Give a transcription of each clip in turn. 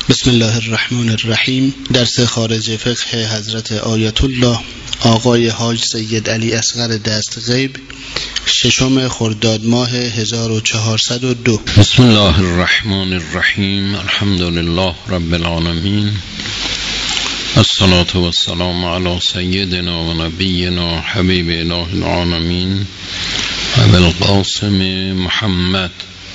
بسم الله الرحمن الرحیم. درس خارج فقه حضرت آیت الله آقای حاج سید علی اصغر دست غیب، 6 خرداد ماه 1402. بسم الله الرحمن الرحیم. الحمد لله رب العالمین، الصلاة والسلام علی سیدنا و نبینا حبیب اله العالمین ابی القاسم محمد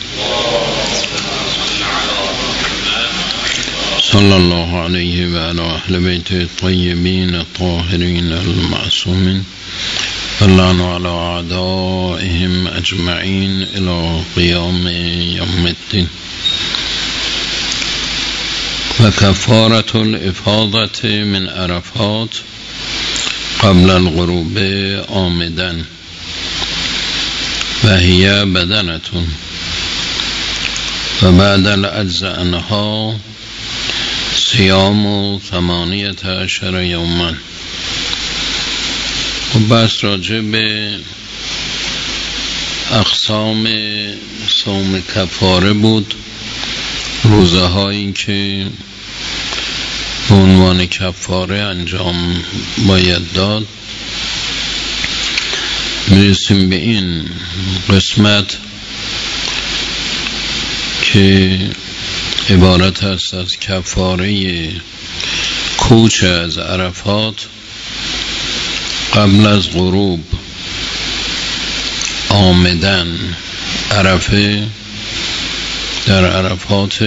صلی الله علیه و علی اهل بیت الطیبین الطاهرین المعصومین اللعن علی اعدائهم اجمعین الی قیام یوم الدین. و کفارة الافاضة من عرفات قبل الغروب عامدا و هی بدنة و بعد العجز عنها صیام 18 یوما. و بس راجع به اقسام صوم کفاره بود، روزه هایی که به عنوان کفاره انجام باید داد. میرسیم به این قسمت که عبارت است از کفاره کوچ از عرفات قبل از غروب آمدن. عرفه در عرفات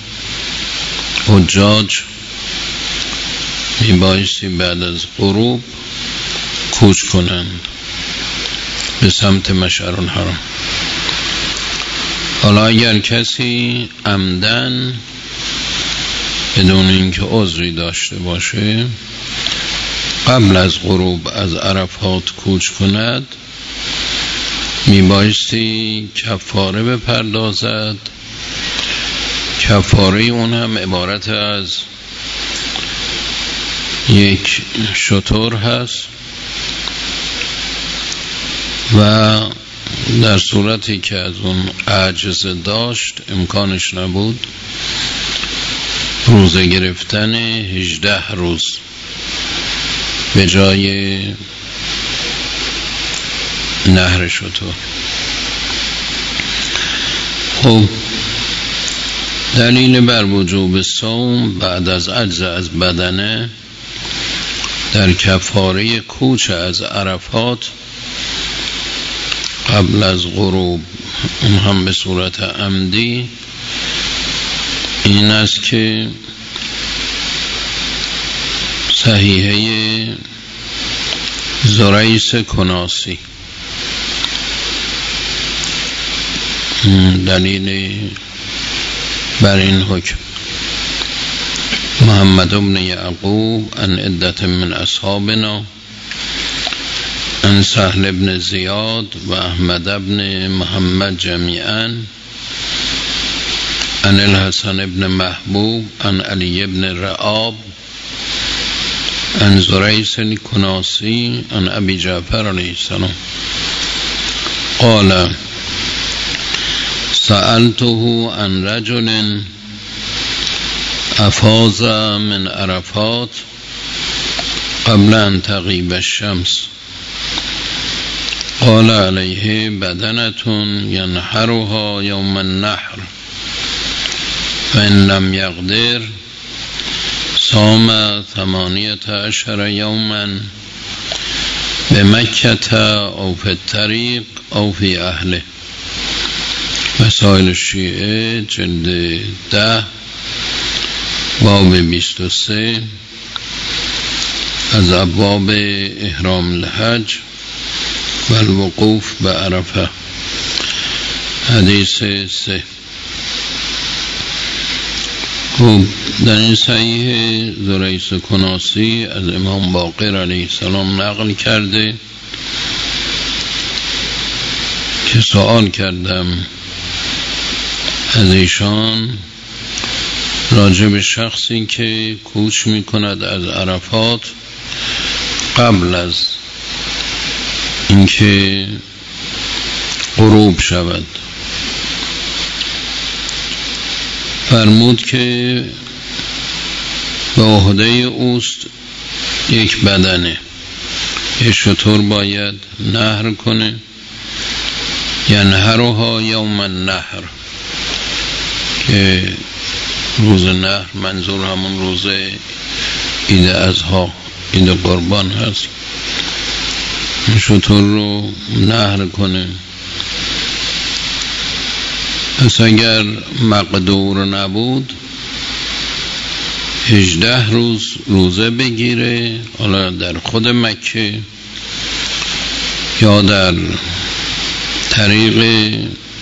حجاج میبایستی بعد از غروب کوچ کنند به سمت مشعر الحرام. حالا اگر کسی عمدن بدون اینکه عذری داشته باشه قبل از غروب از عرفات کوچ کند، میبایستی کفاره بپردازد. کفاره اون هم عبارت از یک شتر هست و در صورتی که از اون عجز داشت، امکانش نبود، روزه گرفتن 18 روز به جای نهر شتر. خب دلیل بر وجوب صوم بعد از عجز از بدنه در کفاره کوچ از عرفات قبل از غروب، اون هم به صورت عمدی، این است که صحیحه زریس کناسی دلیل بر این حکم: محمد بن یعقوب عن عدة من اصحابنا عن سهل بن زیاد و احمد بن محمد جمیعا عن الحسن بن محبوب عن علی بن رعاب عن زریس کناسی عن ابی جعفر علیه السلام قال سألته عن رجل افاض من عرفات قبل ان تغیب الشمس قال علیه بدنة ینحرها یوم النحر فإن لم یقدر صام 18 یوما بمکة او فی الطریق او فی اهله. مسائل الشیعه جلد 10 باب 23 از ابواب احرام الحج و الوقوف به عرفه. حدیث 3. خب در این صحیح زریس کناسی از امام باقر علیه السلام نقل کرده که سوال کردم از ایشان راجع به شخصی که کوچ می کند از عرفات قبل از اینکه غروب شود. فرمود که به عهده اوست یک بدنه، یه شتر باید نحر کنه، ینحرها یوم النحر، که روز نحر منظور همون روز عید اضحی، عید قربان هست. شتر رو نحر کنه. پس اگر مقدور نبود 18 روز روزه بگیره، حالا در خود مکه یا در طریق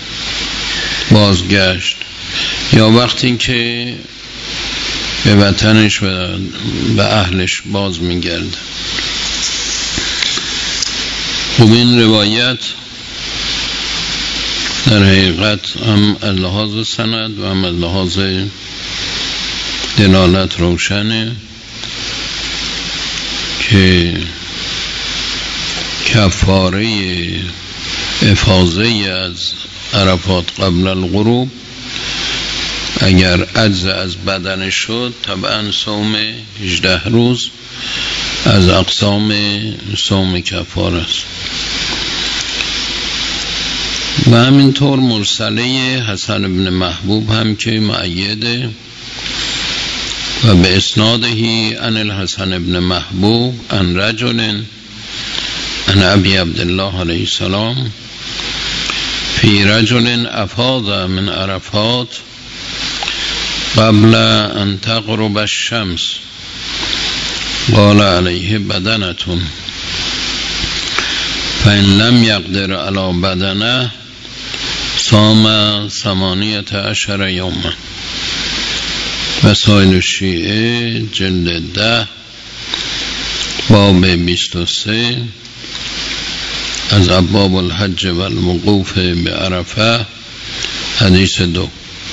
بازگشت یا وقتی که به وطنش و به اهلش باز میگرد. خب این روایت در حقیقت هم از لحاظ سند و هم از لحاظ دلالت روشنه که کفاره افاضه از عرفات قبل الغروب اگر عجز از بدن شد طبعا صوم 18 روز از اقسام صوم کفاره است. و همینطور مرسله حسن بن محبوب هم که مؤیده و به اسنادهی عن الحسن بن محبوب عن رجل عن ابی عبدالله علیه السلام فی رجل افاض من عرفات قبل ان تغرب الشمس قال علیه بدنة فإن لم يقدر على بدنه صام 18 یوما. وسائل الشیعه جلد 10 باب 23 از ابواب الحج و الوقوف به عرفه حدیث 2.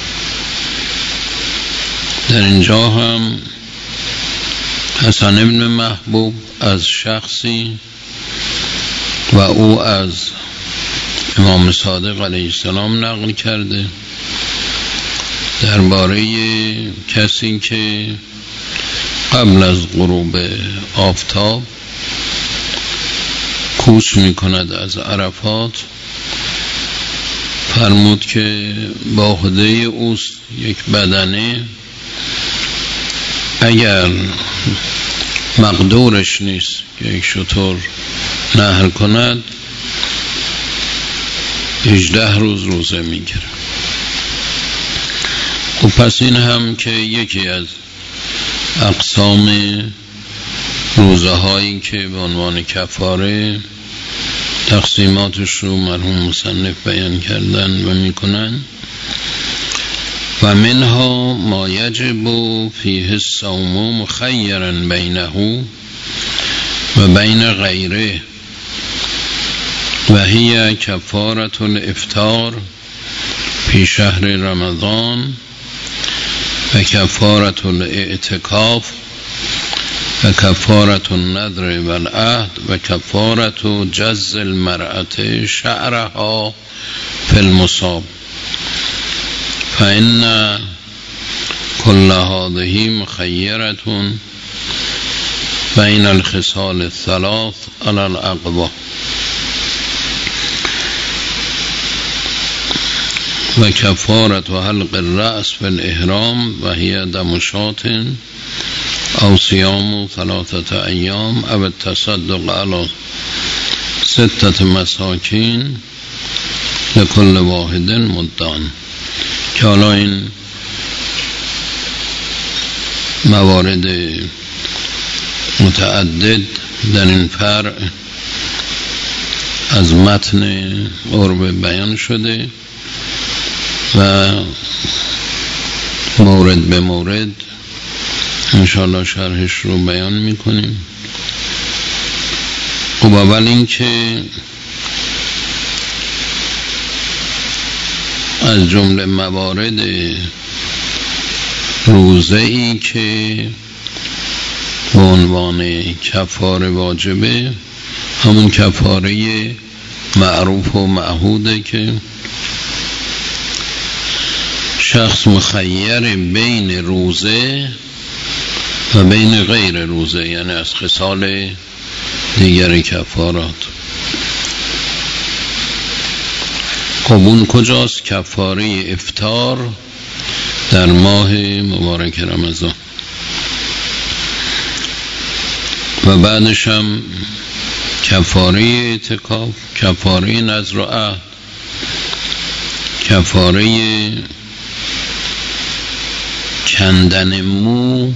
در اینجا هم حسن ابن محبوب از شخصی و او از امام صادق علیه السلام نقل کرده درباره کسی که قبل از غروب آفتاب کوچ می کند از عرفات. فرمود که با عهده اوست یک بدنه، اگر مقدورش نیست که یک شتر نحر کند 18 روز روزه میگیره. و پس این هم که یکی از اقسام روزه هایی که به عنوان کفاره تقسیماتش رو مرحوم مصنف بیان کردن و میکنن. و منها ما یجب فیه الصوم مخیرا بینه و بین غیره و هی کفارة الافطار فی شهر رمضان و کفارة الاعتکاف و کفارة النذر و العهد و کفارة جز المرأة شعرها فی المصاب. فإن كل هذه مخيرة بين الخصال الثلاث على الأقوى. و کفارة حلق الرأس في الإحرام و هي دم شاة او صيام 3 أيام او التصدق على 6 مساکین لكل واحد مدان. که حالا این موارد متعدد در این فرع از متن عرب بیان شده و مورد به مورد انشاءالله شرحش رو بیان میکنیم. خب اول این که از جمله موارد روزه ای که به عنوان کفاره واجبه همون کفاره معروف و معهوده که شخص مخیر بین روزه و بین غیر روزه، یعنی از خصال دیگر کفارات. خب اون کجاست؟ کفاره افطار در ماه مبارک رمضان و بعدش هم کفاره اعتکاف، کفاره نذر و عهد، کفاره کندن مو،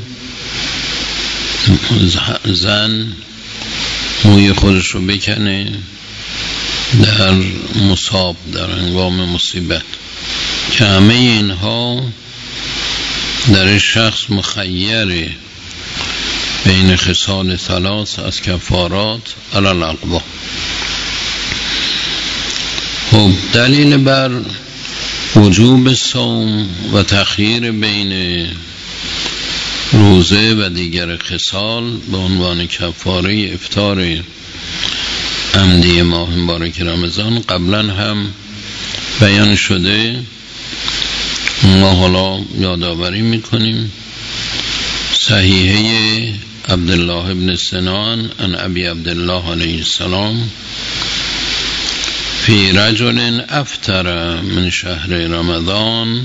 زن موی خودش رو بکنه در مصاب، در هنگام مصیبت، که همه اینها در شخص مخیره بین خصال ثلاث از کفارات علی الاقوا. خب دلیل بر وجوب صوم و تخییر بین روزه و دیگر خصال به عنوان کفاره افطار عمدی ماه مبارک رمضان قبلا هم بیان شده. ما حالا یادآوری میکنیم. صحیحه عبدالله ابن سنان عن ابی عبدالله علیه السلام فی رجل افطر من شهر رمضان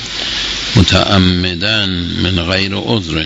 متعمدا من غیر عذر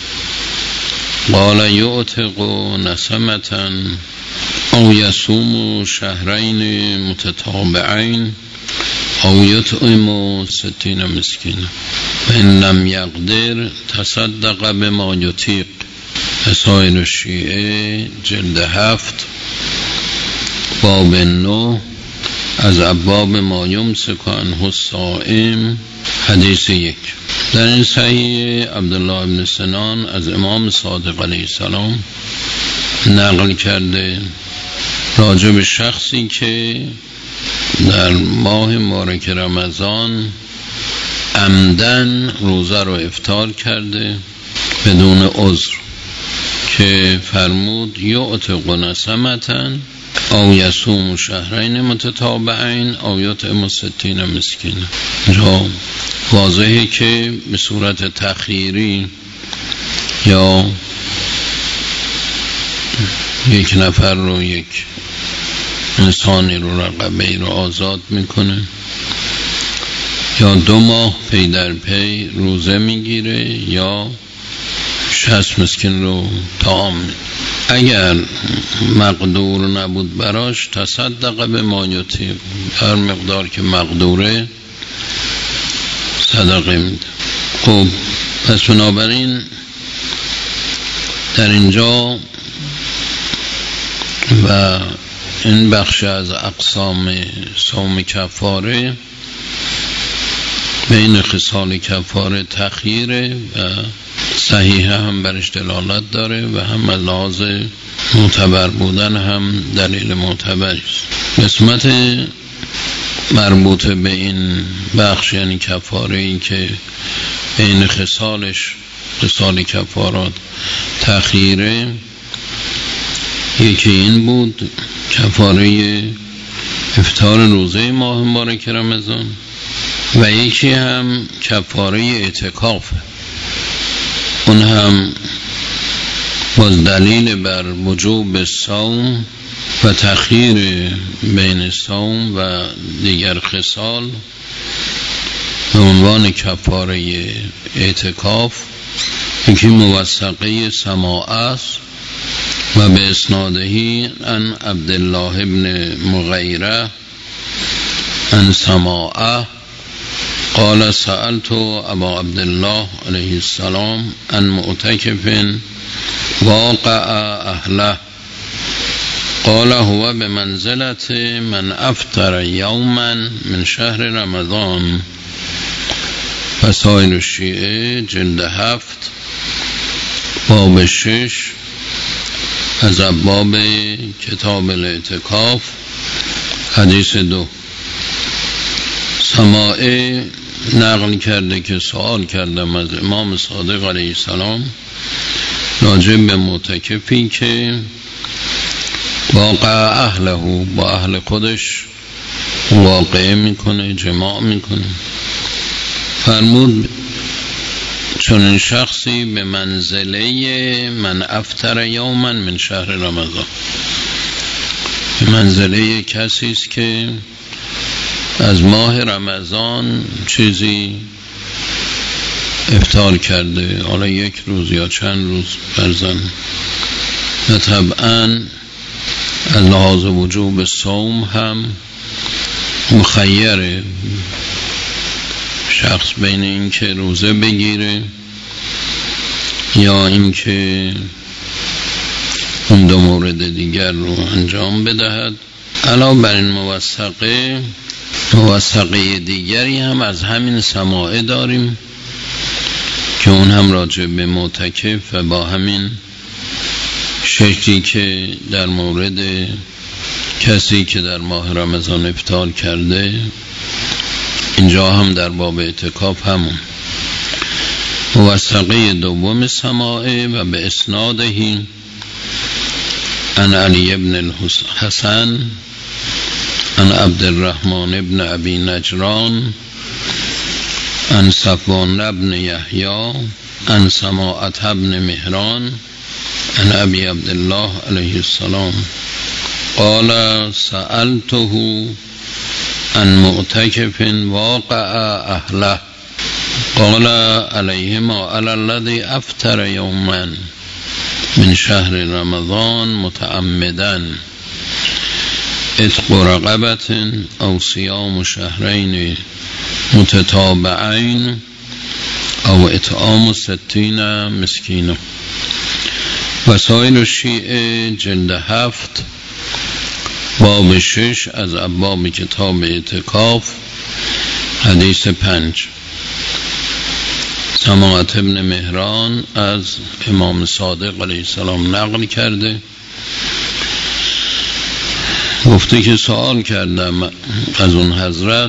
قال یعتق نسمة او یصوم شهرین متتابعین او یطعم 60 مسکینا فإن لم یقدر تصدق بما یطیق. مسائل الشیعه جلد 7 باب 9 از ابواب ما یمسک عنه الصائم، حدیث 1. در این صحیح عبدالله ابن سنان از امام صادق علیه السلام نقل کرده راجع به شخصی که در ماه مبارک رمضان عمدن روزه رو افطار کرده بدون عذر، که فرمود یعتق نسمة او یصوم شهرین متتابعین او یطعم 60 مسکینا. اینجا واضحه که به صورت تخییری یا یک نفر رو، یک انسانی رو، رقبه‌ای رو آزاد میکنه یا 2 ماه پی در پی روزه میگیره یا 60 مسکین رو طعام میده. اگر مقدور نبود براش تصدق به ما یطیق، هر مقدار که مقدوره صدقه میده. خب پس بنابراین در اینجا و این بخش از اقسام صوم کفاره بین خصال کفاره تخییره و صحیح هم برش دلالت داره و هم از لحاظ معتبر بودن هم دلیل معتبری است. قسمت مربوط به این بخش یعنی کفاره، این که بین خصال کفارات تخییره، یکی این بود کفاره افطار روزه ماه مبارک رمضان و یکی هم کفاره اعتکاف. اون هم باز دلیل بر وجوب صوم و تخییر بین صوم و دیگر خصال به عنوان کفاره اعتکاف. یکی موثقه سماع است و به اسنادهی عن عبدالله ابن مغیره عن سماعه قال سألت ابا عبدالله علیه السلام عن معتکف واقع اهله قال هو بمنزلت من افطر یوما من شهر رمضان. مسائل الشیعه جلد 7 باب 6 از ابواب کتاب الاعتکاف، حدیث 2. سماعه نقل کرده که سوال کردم از امام صادق علیه السلام راجع به معتکفی که واقع اهله، با اهل خودش واقعه میکنه، جماع میکنه. فرمود چون این شخصی به منزله من افطر یوما من شهر رمضان، به منزله کسی است که از ماه رمضان چیزی افطار کرده، حالا یک روز یا چند روز فرضاً، و طبعاً از لحاظ وجوب صوم هم مخیره شخص بین این که روزه بگیره یا این که اون دو مورد دیگر رو انجام بدهد. علاوه بر این موثقه دیگری هم از همین سماعه داریم که اون هم راجع به معتکف و با همین شکلی که در مورد کسی که در ماه رمضان افطار کرده، اینجا هم در باب اعتکاف همون موثقه دوم سماعه و به اسناده عن علی ابن الحسن عن عبد الرحمن ابن ابی نجران عن صفوان ابن یحیی عن سماعة ابن مهران عن ابی عبدالله علیه السلام قال سألته عن معتکف واقع اهله قال علیهما علی الذی افطر یوما من شهر رمضان متعمدا عتق رقبة او صیام شهرین متتابعین او اطعام 60 مسکین. وسائل الشیعه جلد 7 باب 6 از ابواب کتاب اعتکاف حدیث 5. سماعة ابن مهران از امام صادق علیه السلام نقل کرده، گفته که سوال کردم از اون حضرت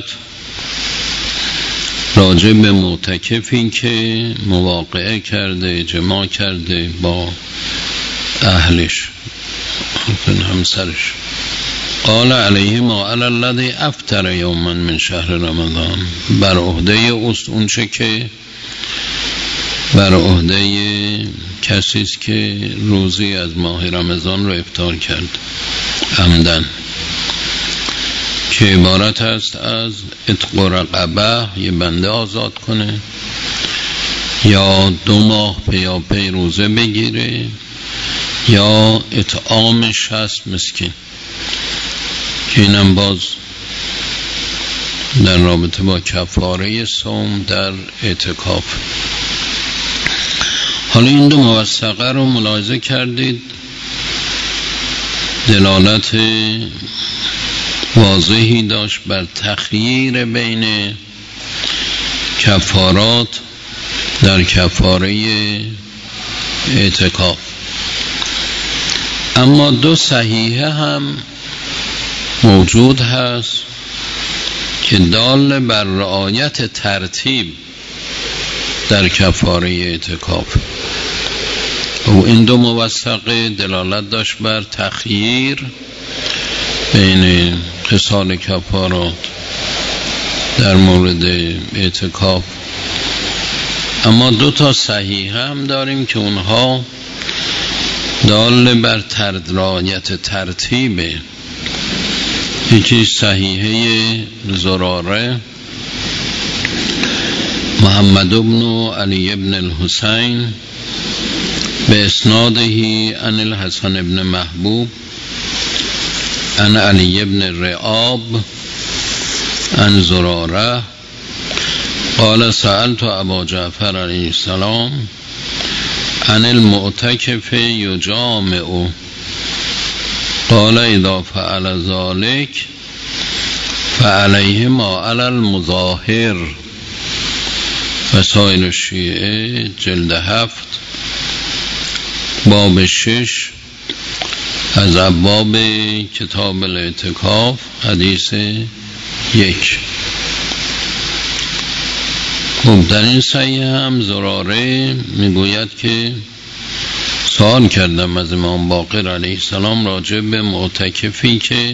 راجع به معتکفی که مواقعه کرده، جماع کرده با اهلش، همسرش. قال علیهما علی الذی افطر یوما من شهر رمضان، بر عهده اوست اون چه که بر عهده کسی است که روزی از ماه رمضان رو افطار کرد عمدن، که عبارت است از عتق رقبه، یه بنده آزاد کنه، یا 2 ماه پیاپی روزه بگیره، یا اطعام 60 مسکین، که اینم باز در رابطه با کفاره صوم در اعتکاف. حالا این دو موثقه رو ملاحظه کردید، دلالت واضحی داشت بر تخییر بین کفارات در کفاره اعتکاف. اما 2 صحیحه هم موجود هست که دال بر رعایت ترتیب در کفاره اعتکاف. و این 2 موثقه دلالت داشت بر تخییر بین خصال کفارات در مورد اعتکاف. اما 2 تا صحیح هم داریم که اونها دال بر رعایت ترتیبه. یکی صحیحه زراره محمد بن علی ابن الحسین به اسناده عن الحسن ابن محبوب عن علی ابن رعاب عن زراره قال سألت ابا جعفر علیه السلام عن المعتکف یجامع قال اذا فعل ذلك فعليه ما علی المظاهر. وسائل الشیعه جلد 7 باب 6 از ابواب کتاب الاعتکاف حدیث 1. خب در این صحیح هم زراره میگوید که سوال کردم از امام باقر علیه السلام راجع به معتکفی که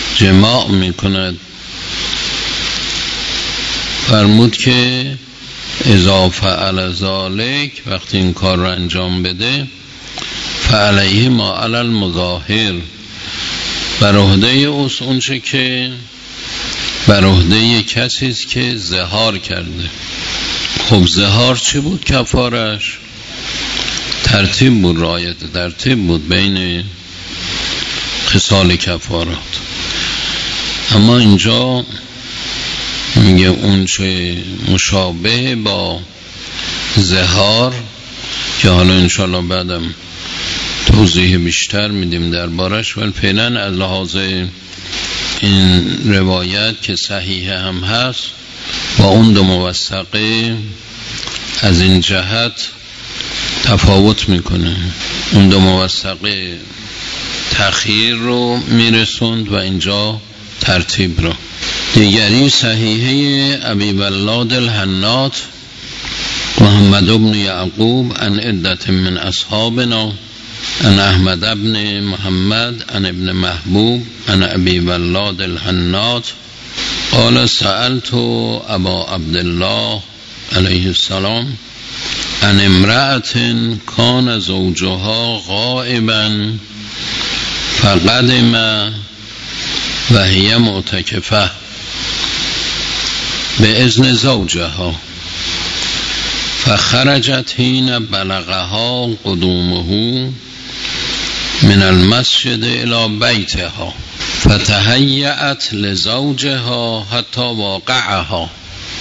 جماع میکند. فرمود که اذا فعل ذلك، وقتی این کار رو انجام بده، فعلیه ما علی المظاهر، بر عهده اوست اون چه که بر عهده کسی است که ظهار کرده. خب ظهار چی بود کفارش؟ ترتیب بود، رعایت ترتیب بود بین خصال کفارات. اما اینجا میگه اون چه مشابه با ظهار، که حالا انشاءالله بعدم توضیح بیشتر میدیم دربارش، ولی فعلا از لحاظ این روایت که صحیح هم هست با اون دو موثقه از این جهت تفاوت میکنه. اون دو موثقه تأخیر رو میرسوند و اینجا ترتیب رو. دیگری صحیحه ابی ولاد الحناط محمد بن یعقوب عن عدة من اصحابنا عن احمد بن محمد عن ابن محبوب عن ابی ولاد الحناط قال سألت ابا عبدالله علیه السلام عن امرأة كان زوجها غائبا فقدم وهي معتكفة بإذن زوجها فخرجت حين بلغها قدومه من المسجد إلى بيتها فتهيأت لزوجها حتى واقعها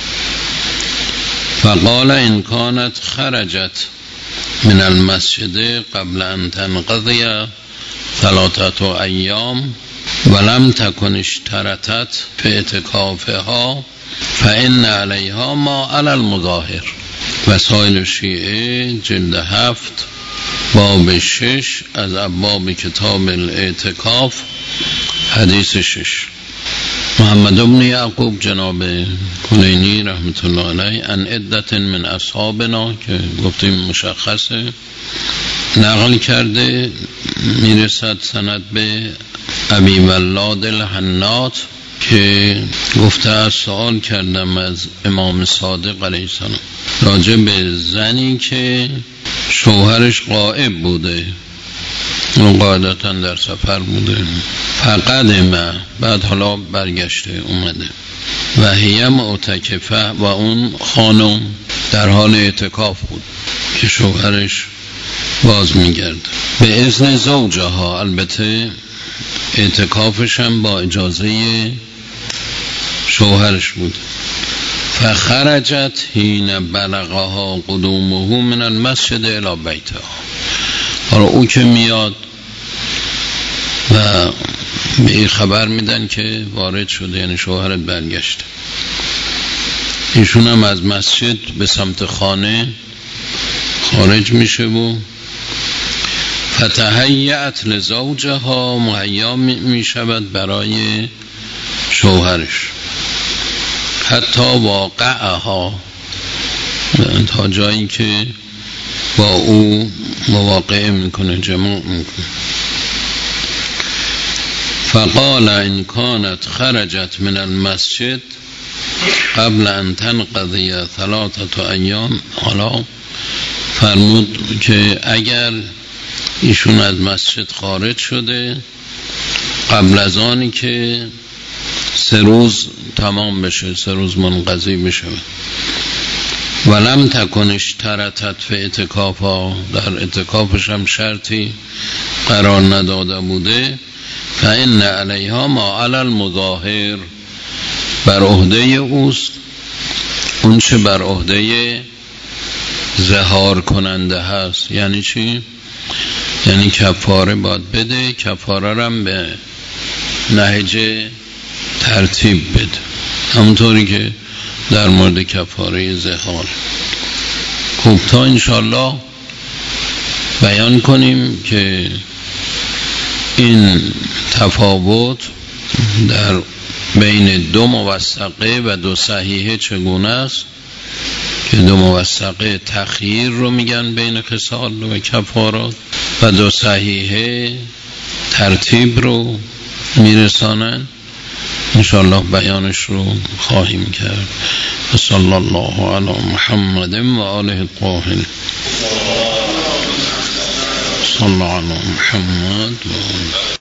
فقال إن كانت خرجت من المسجد قبل أن تنقضي 3 أيام ولم تكن اشترطت في اعتکافها فإن عليها ما على المظاهر. وسائل شیعه جلد 7 باب 6 از ابواب کتاب الاعتکاف حدیث 6. محمد بن یعقوب جناب کلینی رحمت الله علیه عن عدة من اصحابنا که گفتیم مشخصه نقل کرده، میرسد سند به ابی ولاد الحناط که گفته از سوال کردم از امام صادق علیه السلام راجع به زنی که شوهرش غائب بوده، اون قاعدتا در سفر بوده، فقدم بعد حالا برگشته اومده، و هی معتکفه و اون خانم در حال اعتکاف بود که شوهرش باز میگرد به اذن زوجها، البته اعتکافش هم با اجازه شوهرش بود. فخرجت حین بلغها قدومه من المسجد الی بیتها. حالا او که میاد و به این خبر میدن که وارد شده، یعنی شوهرت برگشته، ایشون هم از مسجد به سمت خانه خارج میشه و فتهیأت لزوجها، مهیا میشود برای شوهرش، حتی واقعها، تا جایی که با او مواقعه میکنه، جماع میکنه. فقال ان كانت خرجت من المسجد قبل ان تنقضی 3 ایام. حالا فرمود که اگر ایشون از مسجد خارج شده قبل از آنی که 3 روز تمام بشه، 3 روز منقضی بشه، ولم تکن اشترطت فی اعتکافها، در اعتکافش هم شرطی قرار نداده بوده، فإن علیها ما علی المظاهر، بر عهده اوست اون چه بر عهده ظهار کننده هست. یعنی چی؟ یعنی کفاره باید بده، کفاره هم به نهج ترتیب بده، همونطوری که در مورد کفاره ظهار. خب تا انشالله بیان کنیم که این تفاوت در بین 2 موثقه و 2 صحیحه چگونه است، که 2 موثقه تخییر رو میگن بین خصال و کفارات و 2 صحیحه ترتیب رو میرسانن، انشاءالله بیانش رو خواهیم کرد. صلی الله علی محمد و آله الطاهرین. صلی الله علی محمد و